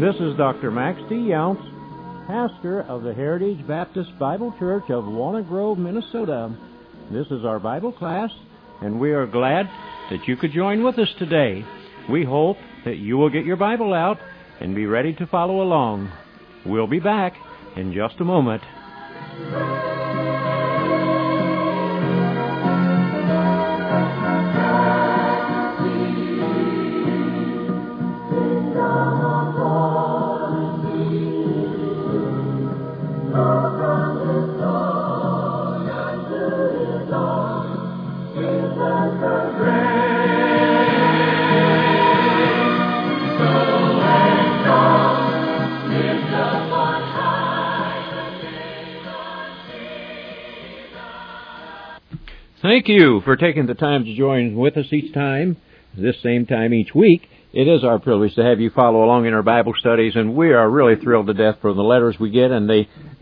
This is Dr. Max D. Younce, pastor of the Heritage Baptist Bible Church of Walnut Grove, Minnesota. This is our Bible class, and we are glad that you could join with us today. We hope that you will get your Bible out and be ready to follow along. We'll be back in just a moment. Thank you for taking the time to join with us each time, this same time each week. It is our privilege to have you follow along in our Bible studies, and we are really thrilled to death for the letters we get and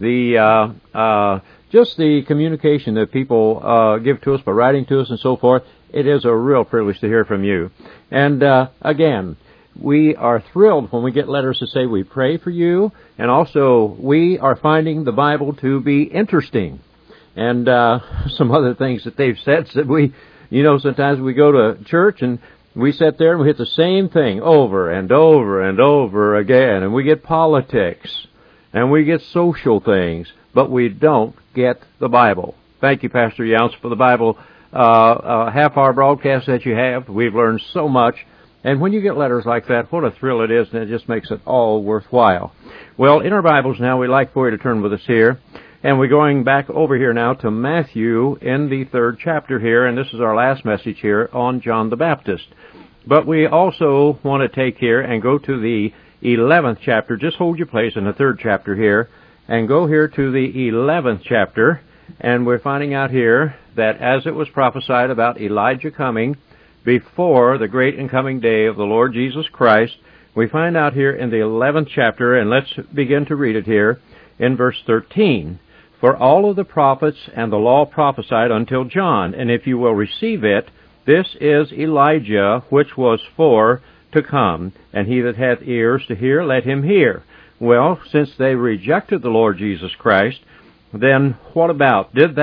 just the communication that people give to us by writing to us and so forth. It is a real privilege to hear from you. And again, we are thrilled when we get letters to say we pray for you, and also we are finding the Bible to be interesting. And some other things that they've said that sometimes we go to church and we sit there and we hit the same thing over and over and over again, and we get politics and we get social things, but we don't get the Bible. Thank you, Pastor Younce, for the Bible half-hour broadcast that you have. We've learned so much, and when you get letters like that, what a thrill it is, and it just makes it all worthwhile. Well, in our Bibles now, we'd like for you to turn with us here. And we're going back over here now to Matthew in the 3rd chapter here, and this is our last message here on John the Baptist. But we also want to take here and go to the 11th chapter. Just hold your place in the 3rd chapter here, and go here to the 11th chapter, and we're finding out here that as it was prophesied about Elijah coming before the great and coming day of the Lord Jesus Christ, we find out here in the 11th chapter, and let's begin to read it here in verse 13. For all of the prophets and the law prophesied until John, and if you will receive it, this is Elijah, which was for to come, and he that hath ears to hear, let him hear. Well, since they rejected the Lord Jesus Christ, then what about? Did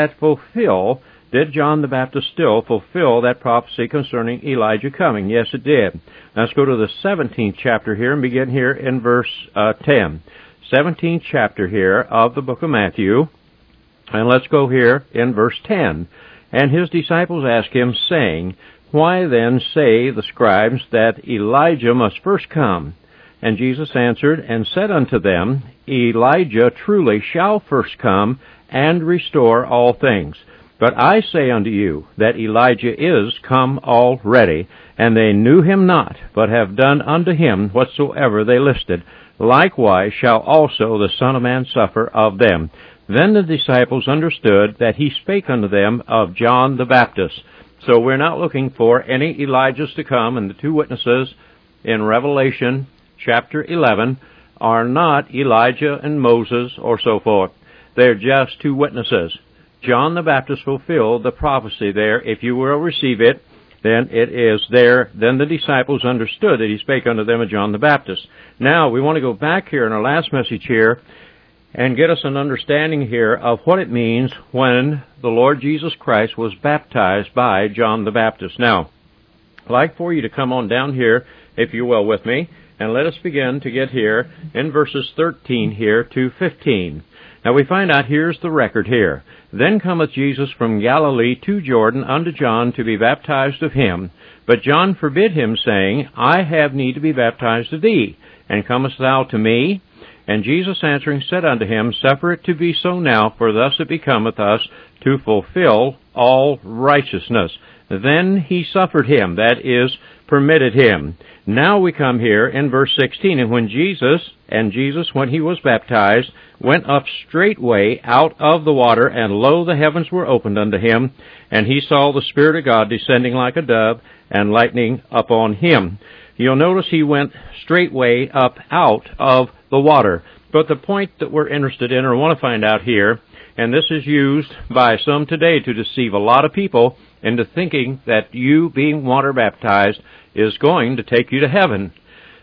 John the Baptist still fulfill that prophecy concerning Elijah coming? Yes, it did. Let's go to the 17th chapter here and begin here in verse 10. 17th chapter here of the book of Matthew. And let's go here in verse 10. And his disciples asked him, saying, Why then say the scribes that Elijah must first come? And Jesus answered and said unto them, Elijah truly shall first come and restore all things. But I say unto you that Elijah is come already, and they knew him not, but have done unto him whatsoever they listed. Likewise shall also the Son of Man suffer of them. Then the disciples understood that he spake unto them of John the Baptist. So we're not looking for any Elijahs to come, and the two witnesses in Revelation chapter 11 are not Elijah and Moses or so forth. They're just two witnesses. John the Baptist fulfilled the prophecy there. If you will receive it, then it is there. Then the disciples understood that he spake unto them of John the Baptist. Now, we want to go back here in our last message here and get us an understanding here of what it means when the Lord Jesus Christ was baptized by John the Baptist. Now, I'd like for you to come on down here, if you will, with me, and let us begin to get here in verses 13 here to 15. Now, we find out here's the record here. Then cometh Jesus from Galilee to Jordan unto John to be baptized of him. But John forbid him, saying, I have need to be baptized of thee, and comest thou to me? And Jesus answering said unto him, Suffer it to be so now, for thus it becometh us to fulfill all righteousness. Then he suffered him, that is, permitted him. Now we come here in verse 16, and when Jesus, when he was baptized, went up straightway out of the water, and lo, the heavens were opened unto him, and he saw the Spirit of God descending like a dove, and lightning upon him. You'll notice he went straightway up out of the water. But the point that we're interested in or want to find out here, and this is used by some today to deceive a lot of people into thinking that you being water baptized is going to take you to heaven.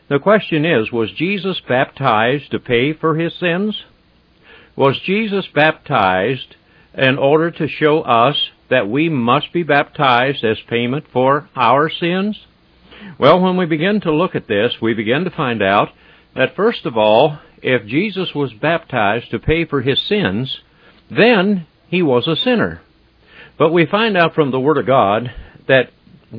The question is, was Jesus baptized to pay for his sins? Was Jesus baptized in order to show us that we must be baptized as payment for our sins? Well, when we begin to look at this, we begin to find out that, first of all, if Jesus was baptized to pay for his sins, then he was a sinner. But we find out from the Word of God that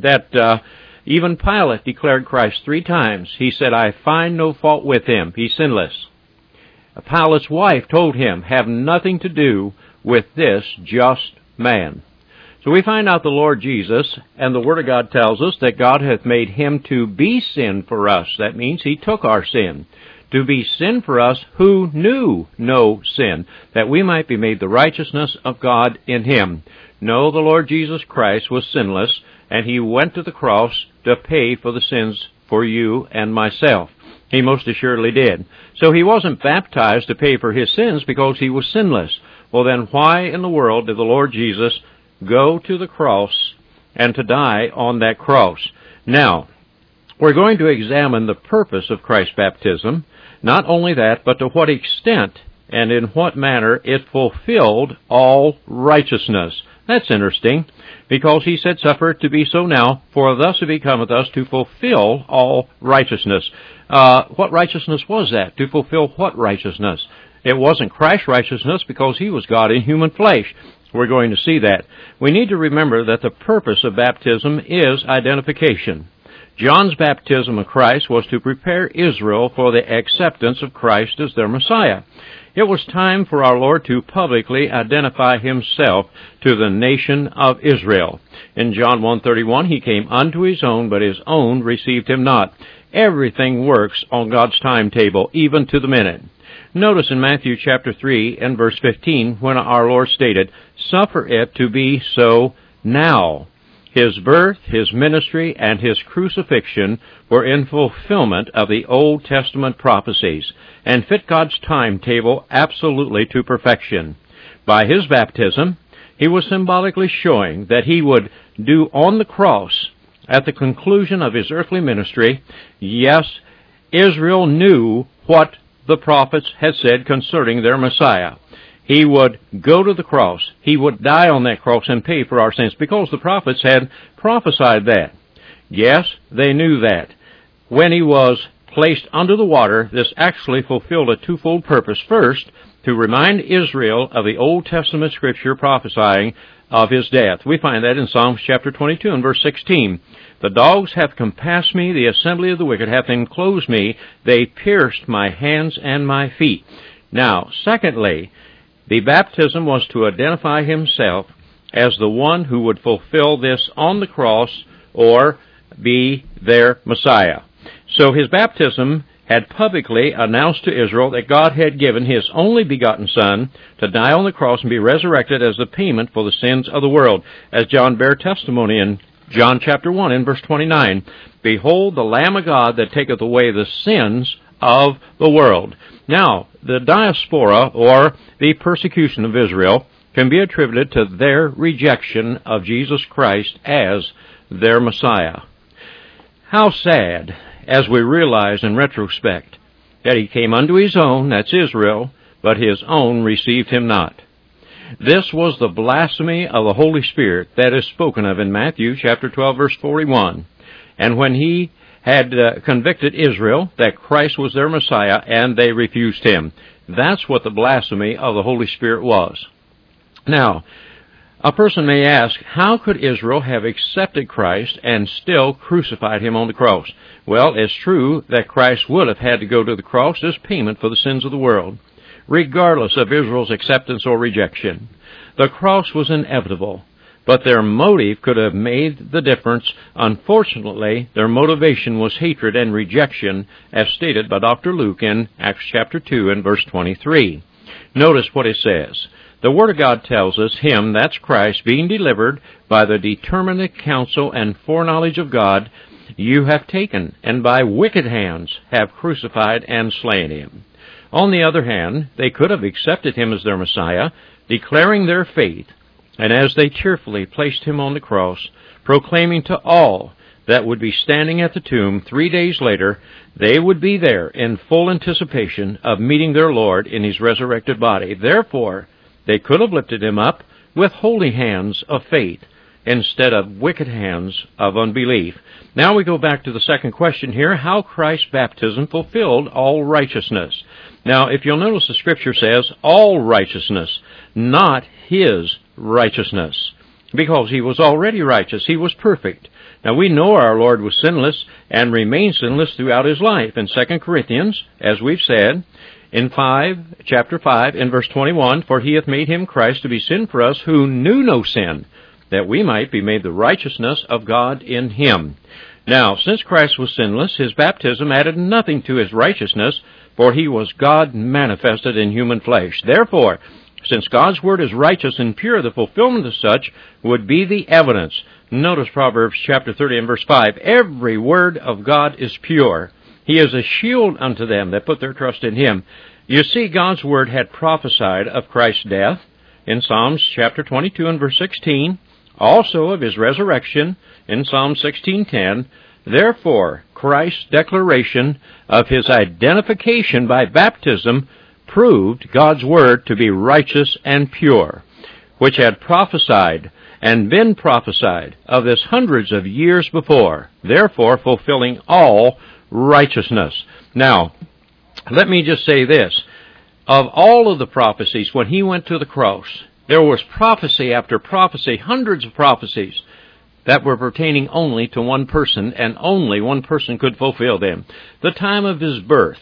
even Pilate declared Christ 3 times. He said, I find no fault with him. He's sinless. Pilate's wife told him, have nothing to do with this just man. So we find out the Lord Jesus, and the Word of God tells us that God hath made him to be sin for us. That means he took our sin. To be sin for us who knew no sin, that we might be made the righteousness of God in him. No, the Lord Jesus Christ was sinless, and he went to the cross to pay for the sins for you and myself. He most assuredly did. So he wasn't baptized to pay for his sins because he was sinless. Well, then why in the world did the Lord Jesus go to the cross and to die on that cross? Now, we're going to examine the purpose of Christ's baptism. Not only that, but to what extent and in what manner it fulfilled all righteousness. That's interesting, because he said, suffer it to be so now, for thus it becometh us to fulfill all righteousness. What righteousness was that? To fulfill what righteousness? It wasn't Christ's righteousness, because he was God in human flesh. We're going to see that. We need to remember that the purpose of baptism is identification. John's baptism of Christ was to prepare Israel for the acceptance of Christ as their Messiah. It was time for our Lord to publicly identify himself to the nation of Israel. In John 1:31, he came unto his own, but his own received him not. Everything works on God's timetable, even to the minute. Notice in Matthew chapter 3 and verse 15, when our Lord stated, suffer it to be so now. His birth, his ministry, and his crucifixion were in fulfillment of the Old Testament prophecies and fit God's timetable absolutely to perfection. By his baptism, he was symbolically showing that he would do on the cross, at the conclusion of his earthly ministry, yes, Israel knew what the prophets had said concerning their Messiah. He would go to the cross. He would die on that cross and pay for our sins, because the prophets had prophesied that. Yes, they knew that. When he was placed under the water, this actually fulfilled a twofold purpose. First, to remind Israel of the Old Testament Scripture prophesying of his death. We find that in Psalms chapter 22 and verse 16. The dogs have compassed me, the assembly of the wicked hath enclosed me, they pierced my hands and my feet. Now, secondly, the baptism was to identify himself as the one who would fulfill this on the cross or be their Messiah. So his baptism had publicly announced to Israel that God had given his only begotten Son to die on the cross and be resurrected as the payment for the sins of the world. As John bare testimony in John chapter 1 and verse 29, behold the Lamb of God that taketh away the sins of the world. Now, the diaspora, or the persecution of Israel, can be attributed to their rejection of Jesus Christ as their Messiah. How sad, as we realize in retrospect, that he came unto his own, that's Israel, but his own received him not. This was the blasphemy of the Holy Spirit that is spoken of in Matthew chapter 12, verse 41. And when he had convicted Israel that Christ was their Messiah, and they refused him. That's what the blasphemy of the Holy Spirit was. Now, a person may ask, how could Israel have accepted Christ and still crucified him on the cross? Well, it's true that Christ would have had to go to the cross as payment for the sins of the world, regardless of Israel's acceptance or rejection. The cross was inevitable, but their motive could have made the difference. Unfortunately, their motivation was hatred and rejection, as stated by Dr. Luke in Acts chapter 2 and verse 23. Notice what it says. The Word of God tells us, him, that's Christ, being delivered by the determinate counsel and foreknowledge of God, you have taken, and by wicked hands have crucified and slain him. On the other hand, they could have accepted him as their Messiah, declaring their faith, and as they cheerfully placed him on the cross, proclaiming to all that would be standing at the tomb 3 days later, they would be there in full anticipation of meeting their Lord in His resurrected body. Therefore, they could have lifted Him up with holy hands of faith instead of wicked hands of unbelief. Now we go back to the second question here, how Christ's baptism fulfilled all righteousness. Now, if you'll notice, the Scripture says all righteousness, not His righteousness, because He was already righteous. He was perfect. Now, we know our Lord was sinless and remained sinless throughout His life. In 2 Corinthians, as we've said, in chapter 5, in verse 21, for He hath made Him, Christ, to be sin for us who knew no sin, that we might be made the righteousness of God in Him. Now, since Christ was sinless, His baptism added nothing to His righteousness, for He was God manifested in human flesh. Therefore, since God's Word is righteous and pure, the fulfillment of such would be the evidence. Notice Proverbs chapter 30 and verse 5. Every word of God is pure. He is a shield unto them that put their trust in Him. You see, God's Word had prophesied of Christ's death in Psalms chapter 22 and verse 16, also of His resurrection in Psalm 16:10. Therefore, Christ's declaration of His identification by baptism proved God's Word to be righteous and pure, which had prophesied and been prophesied of this hundreds of years before, therefore fulfilling all righteousness. Now, let me just say this. Of all of the prophecies, when He went to the cross, there was prophecy after prophecy, hundreds of prophecies that were pertaining only to one person, and only one person could fulfill them. The time of His birth,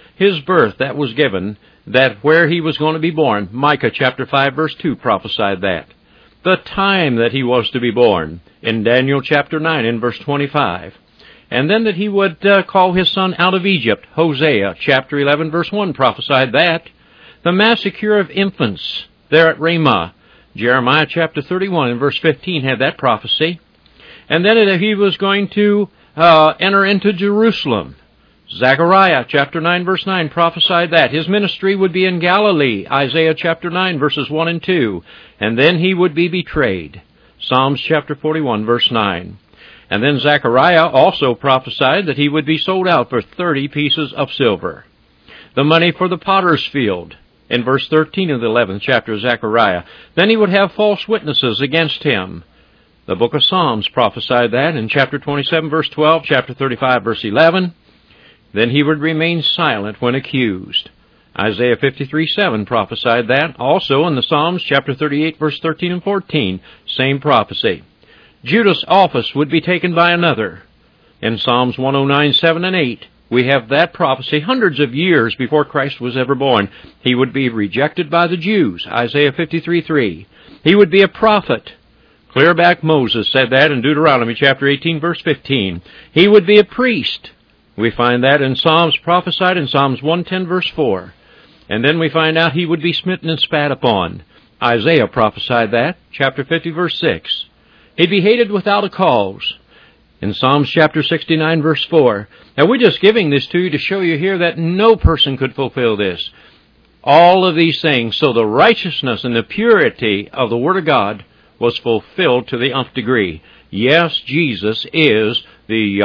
that was given, that where He was going to be born, Micah chapter 5 verse 2 prophesied that. The time that He was to be born, in Daniel chapter 9 in verse 25. And then that He would call His son out of Egypt, Hosea chapter 11 verse 1 prophesied that. The massacre of infants there at Ramah, Jeremiah chapter 31 and verse 15 had that prophecy. And then that He was going to enter into Jerusalem, Zechariah chapter 9 verse 9 prophesied that. His ministry would be in Galilee, Isaiah chapter 9 verses 1 and 2. And then He would be betrayed, Psalms chapter 41 verse 9. And then Zechariah also prophesied that He would be sold out for 30 pieces of silver. The money for the potter's field, in verse 13 of the 11th chapter of Zechariah. Then He would have false witnesses against Him. The book of Psalms prophesied that in chapter 27 verse 12, chapter 35 verse 11. Then He would remain silent when accused. Isaiah 53:7 prophesied that. Also in the Psalms, chapter 38, verse 13 and 14, same prophecy. Judas' office would be taken by another. In Psalms 109:7 and 8, we have that prophecy hundreds of years before Christ was ever born. He would be rejected by the Jews, Isaiah 53:3. He would be a prophet. Clear back Moses said that in Deuteronomy chapter 18, verse 15. He would be a priest. We find that in Psalms prophesied in Psalms 110, verse 4. And then we find out He would be smitten and spat upon. Isaiah prophesied that, chapter 50, verse 6. He'd be hated without a cause. In Psalms chapter 69, verse 4. Now, we're just giving this to you to show you here that no person could fulfill this. All of these things, so the righteousness and the purity of the Word of God was fulfilled to the nth degree. Yes, Jesus is the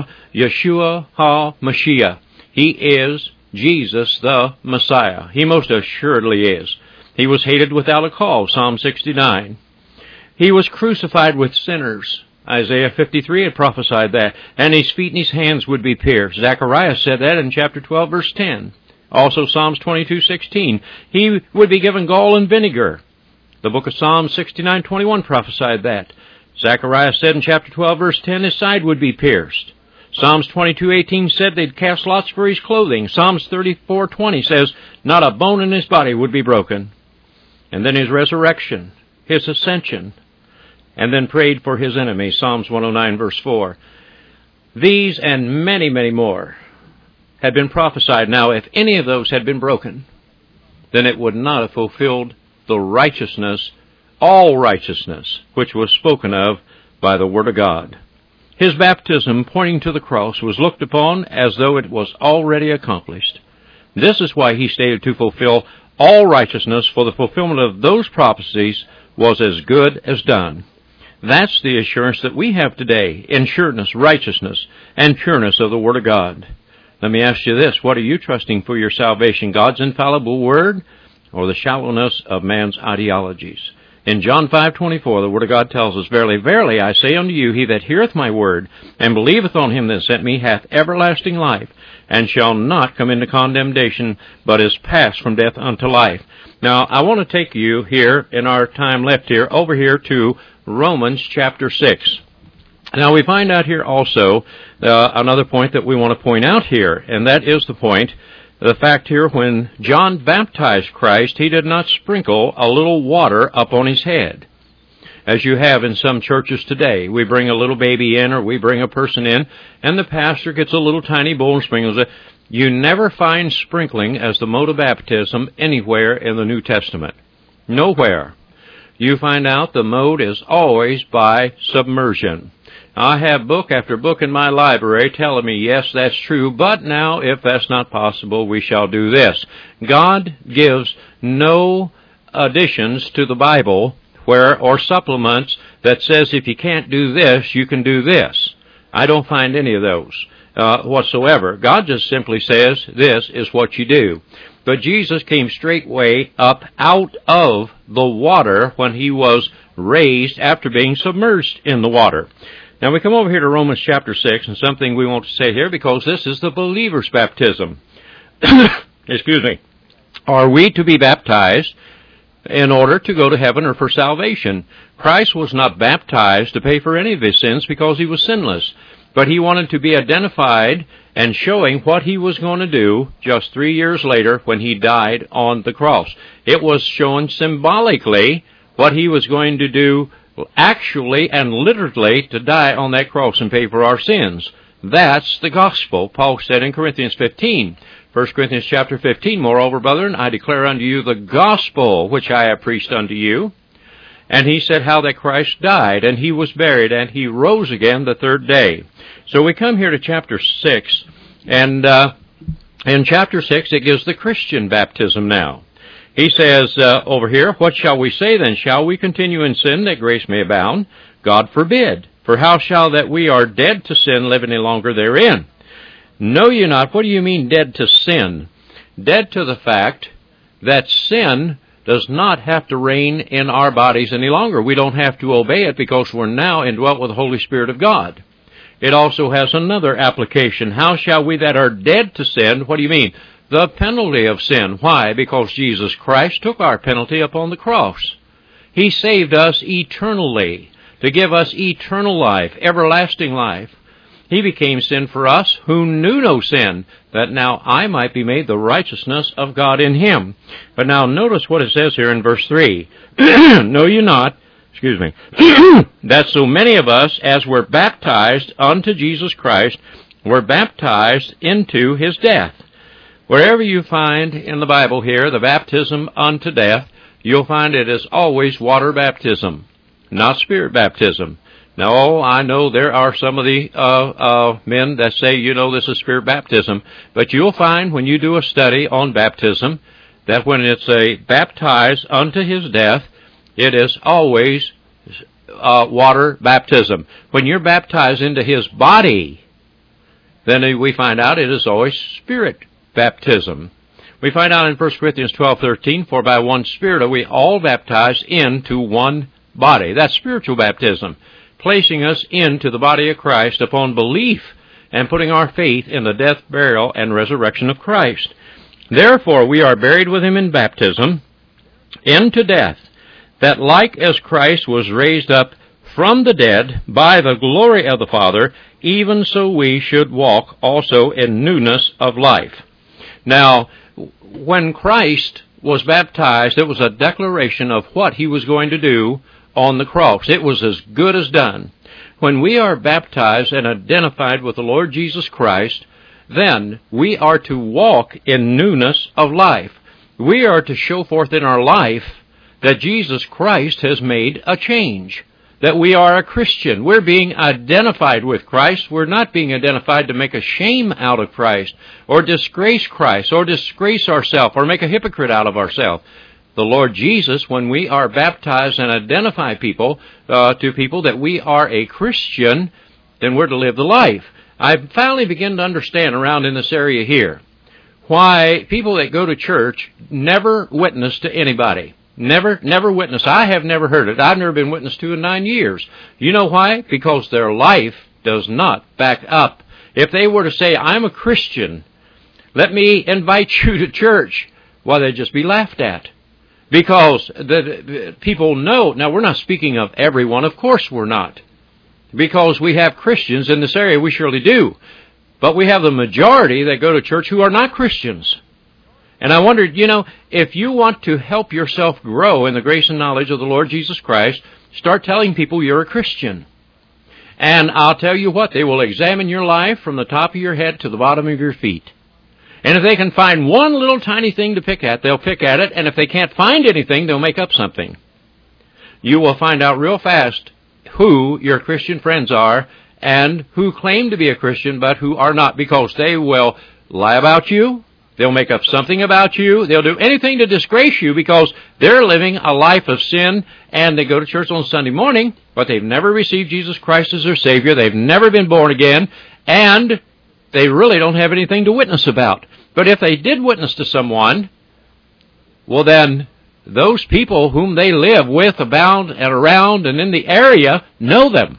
Yeshua HaMashiach. He is Jesus the Messiah. He most assuredly is. He was hated without a cause, Psalm 69. He was crucified with sinners. Isaiah 53 had prophesied that. And His feet and His hands would be pierced. Zechariah said that in chapter 12, verse 10. Also Psalms 22:16. He would be given gall and vinegar. The book of Psalms 69:21 prophesied that. Zechariah said in chapter 12, verse 10, His side would be pierced. Psalms 22:18 said they'd cast lots for His clothing. Psalms 34:20 says, not a bone in His body would be broken. And then His resurrection, His ascension, and then prayed for His enemies. Psalms 109, verse 4. These and many, many more had been prophesied. Now, if any of those had been broken, then it would not have fulfilled the righteousness, all righteousness, which was spoken of by the Word of God. His baptism, pointing to the cross, was looked upon as though it was already accomplished. This is why He stated to fulfill all righteousness, for the fulfillment of those prophecies was as good as done. That's the assurance that we have today in sureness, righteousness, and pureness of the Word of God. Let me ask you this. What are you trusting for your salvation? God's infallible Word or the shallowness of man's ideologies? In John 5:24, the Word of God tells us, Verily, verily, I say unto you, he that heareth my word, and believeth on him that sent me, hath everlasting life, and shall not come into condemnation, but is passed from death unto life. Now, I want to take you here, in our time left here, over here to Romans chapter 6. Now, we find out here also another point that we want to point out here, and that is the fact here, when John baptized Christ, he did not sprinkle a little water up on his head, as you have in some churches today. We bring a little baby in, or we bring a person in, and the pastor gets a little tiny bowl and sprinkles it. You never find sprinkling as the mode of baptism anywhere in the New Testament. Nowhere. You find out the mode is always by submersion. I have book after book in my library telling me, yes, that's true, but now, if that's not possible, we shall do this. God gives no additions to the Bible or supplements that says if you can't do this, you can do this. I don't find any of those whatsoever. God just simply says, this is what you do. But Jesus came straightway up out of the water when he was raised after being submerged in the water. Now, we come over here to Romans chapter 6, and something we want to say here, because this is the believer's baptism. Excuse me. Are we to be baptized in order to go to heaven or for salvation? Christ was not baptized to pay for any of his sins because he was sinless, but he wanted to be identified and showing what he was going to do just 3 years later when he died on the cross. It was shown symbolically what he was going to do actually and literally to die on that cross and pay for our sins. That's the gospel. Paul said in Corinthians 15, 1 Corinthians chapter 15, Moreover, brethren, I declare unto you the gospel which I have preached unto you. And he said how that Christ died, and he was buried, and he rose again the third day. So we come here to chapter 6, and in chapter 6 it gives the Christian baptism now. He says over here, What shall we say then? Shall we continue in sin that grace may abound? God forbid. For how shall that we are dead to sin live any longer therein? Know ye not? What do you mean dead to sin? Dead to the fact that sin does not have to reign in our bodies any longer. We don't have to obey it because we're now indwelt with the Holy Spirit of God. It also has another application. How shall we that are dead to sin? What do you mean? The penalty of sin. Why? Because Jesus Christ took our penalty upon the cross. He saved us eternally to give us eternal life, everlasting life. He became sin for us who knew no sin, that now I might be made the righteousness of God in him. But now notice what it says here in verse 3. Know ye not, that so many of us as were baptized unto Jesus Christ were baptized into his death. Wherever you find in the Bible here the baptism unto death, you'll find it is always water baptism, not spirit baptism. Now, I know there are some of the men that say, this is spirit baptism, but you'll find when you do a study on baptism that when it's a baptized unto his death, it is always water baptism. When you're baptized into his body, then we find out it is always spirit baptism. We find out in 1 Corinthians 12:13, For by one Spirit are we all baptized into one body. That's spiritual baptism, placing us into the body of Christ upon belief and putting our faith in the death, burial, and resurrection of Christ. Therefore we are buried with him in baptism into death, that like as Christ was raised up from the dead by the glory of the Father, even so we should walk also in newness of life. Now, when Christ was baptized, it was a declaration of what he was going to do on the cross. It was as good as done. When we are baptized and identified with the Lord Jesus Christ, then we are to walk in newness of life. We are to show forth in our life that Jesus Christ has made a change, that we are a Christian. We're being identified with Christ. We're not being identified to make a shame out of Christ or disgrace Christ or disgrace ourselves or make a hypocrite out of ourselves. the Lord Jesus when we are baptized and identify people to people that we are a Christian, then we're to live the life. I finally begin to understand around in this area here why people that go to church never witness to anybody. Never witness. I have never heard it. I've never been witnessed to in 9 years. You know why? Because their life does not back up. If they were to say, I'm a Christian, let me invite you to church, well, they'd just be laughed at. Because the people know, now we're not speaking of everyone, of course we're not. Because we have Christians in this area, we surely do. But we have the majority that go to church who are not Christians. And I wondered, if you want to help yourself grow in the grace and knowledge of the Lord Jesus Christ, start telling people you're a Christian. And I'll tell you what, they will examine your life from the top of your head to the bottom of your feet. And if they can find one little tiny thing to pick at, they'll pick at it. And if they can't find anything, they'll make up something. You will find out real fast who your Christian friends are and who claim to be a Christian but who are not, because they will lie about you. They'll make up something about you. They'll do anything to disgrace you because they're living a life of sin, and they go to church on Sunday morning, but they've never received Jesus Christ as their Savior. They've never been born again, and they really don't have anything to witness about. But if they did witness to someone, well then, those people whom they live with, abound and around and in the area, know them.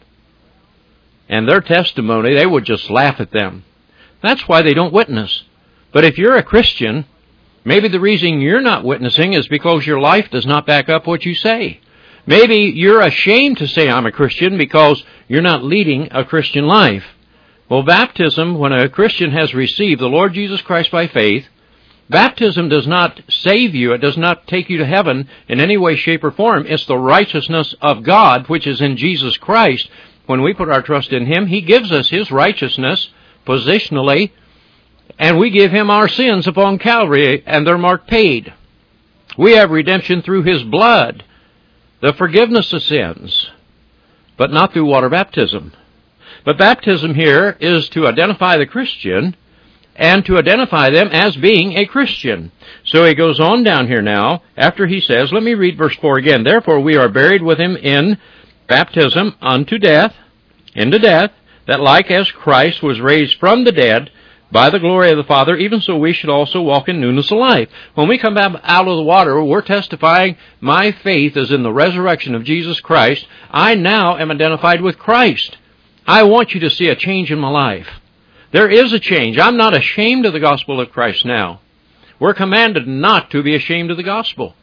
And their testimony, they would just laugh at them. That's why they don't witness. But if you're a Christian, maybe the reason you're not witnessing is because your life does not back up what you say. Maybe you're ashamed to say I'm a Christian because you're not leading a Christian life. Well, baptism, when a Christian has received the Lord Jesus Christ by faith, baptism does not save you. It does not take you to heaven in any way, shape, or form. It's the righteousness of God, which is in Jesus Christ. When we put our trust in Him, He gives us His righteousness positionally, and we give Him our sins upon Calvary, and they're marked paid. We have redemption through His blood, the forgiveness of sins, but not through water baptism. But baptism here is to identify the Christian and to identify them as being a Christian. So he goes on down here now, after he says, let me read verse 4 again. Therefore we are buried with Him in baptism unto death, into death, that like as Christ was raised from the dead by the glory of the Father, even so we should also walk in newness of life. When we come out of the water, we're testifying, my faith is in the resurrection of Jesus Christ. I now am identified with Christ. I want you to see a change in my life. There is a change. I'm not ashamed of the gospel of Christ now. We're commanded not to be ashamed of the gospel.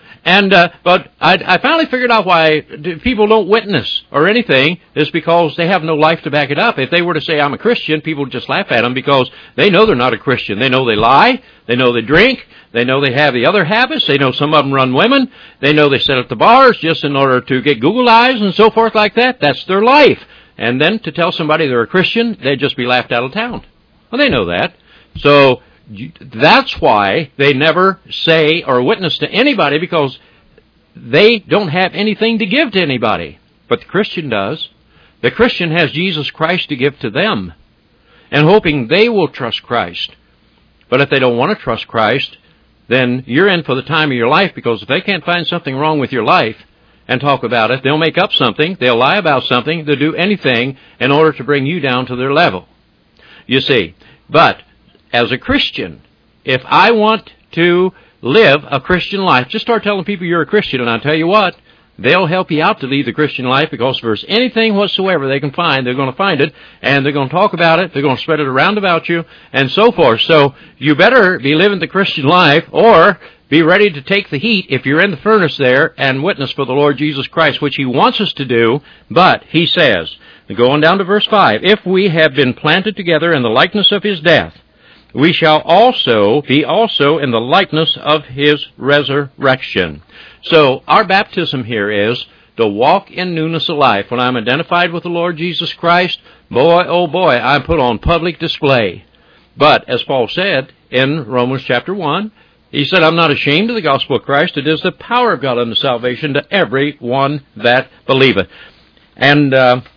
But I finally figured out why people don't witness or anything is because they have no life to back it up. If they were to say, I'm a Christian, people would just laugh at them because they know they're not a Christian. They know they lie. They know they drink. They know they have the other habits. They know some of them run women. They know they sit at the bars just in order to get Google eyes and so forth like that. That's their life. And then to tell somebody they're a Christian, they'd just be laughed out of town. Well, they know that. So that's why they never say or witness to anybody, because they don't have anything to give to anybody. But the Christian does. The Christian has Jesus Christ to give to them, and hoping they will trust Christ. But if they don't want to trust Christ, then you're in for the time of your life, because if they can't find something wrong with your life and talk about it, they'll make up something, they'll lie about something, they'll do anything in order to bring you down to their level. You see, but as a Christian, if I want to live a Christian life, just start telling people you're a Christian, and I'll tell you what, they'll help you out to lead the Christian life, because if there's anything whatsoever they can find, they're going to find it, and they're going to talk about it, they're going to spread it around about you, and so forth. So you better be living the Christian life, or be ready to take the heat if you're in the furnace there and witness for the Lord Jesus Christ, which He wants us to do. But He says, going down to verse 5, if we have been planted together in the likeness of His death, we shall also be in the likeness of His resurrection. So our baptism here is to walk in newness of life. When I'm identified with the Lord Jesus Christ, boy, oh boy, I'm put on public display. But as Paul said in Romans chapter 1, he said, I'm not ashamed of the gospel of Christ. It is the power of God unto salvation to every one that believeth. And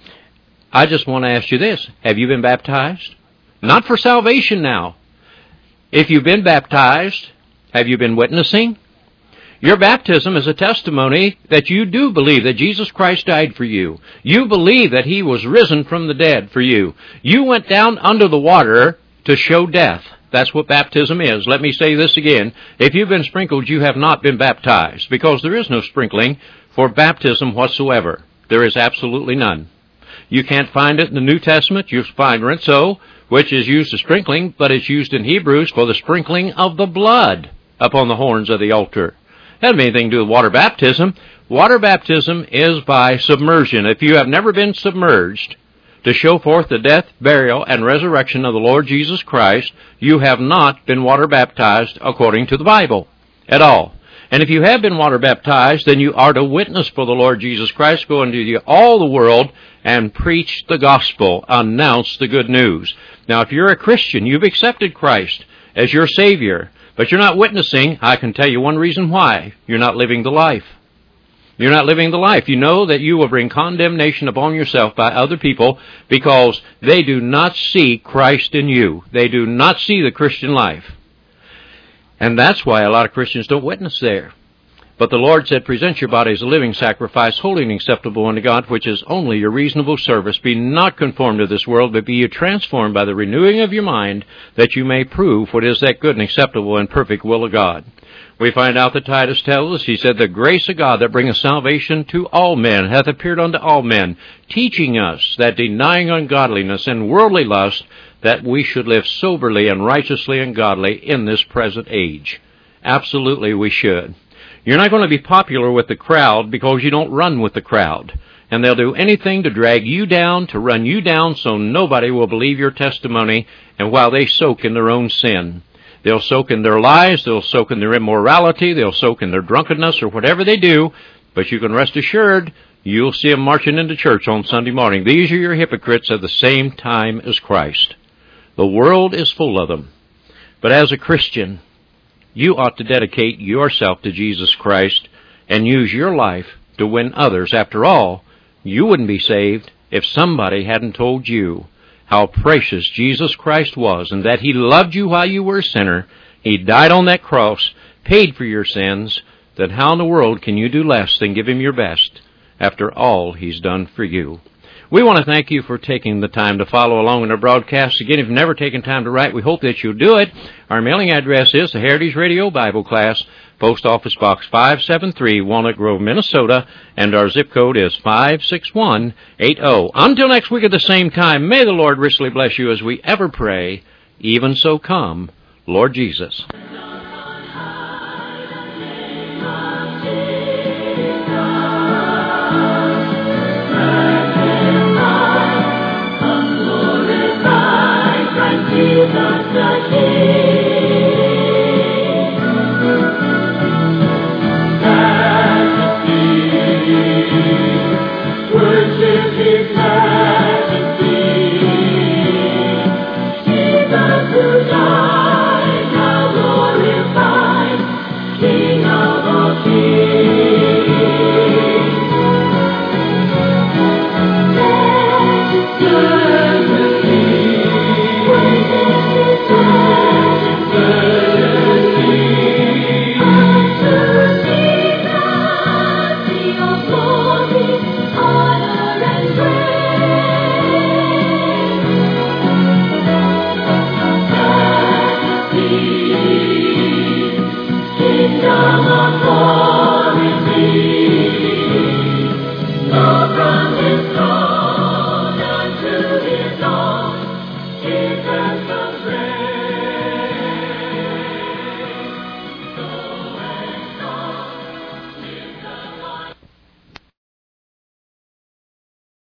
I just want to ask you this. Have you been baptized? Not for salvation now. If you've been baptized, have you been witnessing? Your baptism is a testimony that you do believe that Jesus Christ died for you. You believe that He was risen from the dead for you. You went down under the water to show death. That's what baptism is. Let me say this again. If you've been sprinkled, you have not been baptized, because there is no sprinkling for baptism whatsoever. There is absolutely none. You can't find it in the New Testament. You find rinso, which is used as sprinkling, but it's used in Hebrews for the sprinkling of the blood upon the horns of the altar. That doesn't have anything to do with water baptism. Water baptism is by submersion. If you have never been submerged to show forth the death, burial, and resurrection of the Lord Jesus Christ, you have not been water baptized according to the Bible at all. And if you have been water baptized, then you are to witness for the Lord Jesus Christ, go into all the world and preach the gospel, announce the good news. Now, if you're a Christian, you've accepted Christ as your Savior, but you're not witnessing, I can tell you one reason why. You're not living the life. You're not living the life. You know that you will bring condemnation upon yourself by other people because they do not see Christ in you. They do not see the Christian life. And that's why a lot of Christians don't witness there. But the Lord said, present your body as a living sacrifice, holy and acceptable unto God, which is only your reasonable service. Be not conformed to this world, but be ye transformed by the renewing of your mind, that you may prove what is that good and acceptable and perfect will of God. We find out that Titus tells us, he said, the grace of God that bringeth salvation to all men hath appeared unto all men, teaching us that denying ungodliness and worldly lust, that we should live soberly and righteously and godly in this present age. Absolutely we should. You're not going to be popular with the crowd because you don't run with the crowd. And they'll do anything to drag you down, to run you down, so nobody will believe your testimony, and while they soak in their own sin. They'll soak in their lies, they'll soak in their immorality, they'll soak in their drunkenness, or whatever they do, but you can rest assured you'll see them marching into church on Sunday morning. These are your hypocrites at the same time as Christ. The world is full of them. But as a Christian, you ought to dedicate yourself to Jesus Christ and use your life to win others. After all, you wouldn't be saved if somebody hadn't told you how precious Jesus Christ was and that He loved you while you were a sinner. He died on that cross, paid for your sins. Then how in the world can you do less than give Him your best after all He's done for you? We want to thank you for taking the time to follow along in our broadcast. Again, if you've never taken time to write, we hope that you'll do it. Our mailing address is the Heritage Radio Bible Class, Post Office Box 573, Walnut Grove, Minnesota, and our zip code is 56180. Until next week at the same time, may the Lord richly bless you as we ever pray. Even so come, Lord Jesus. Kingdom of God.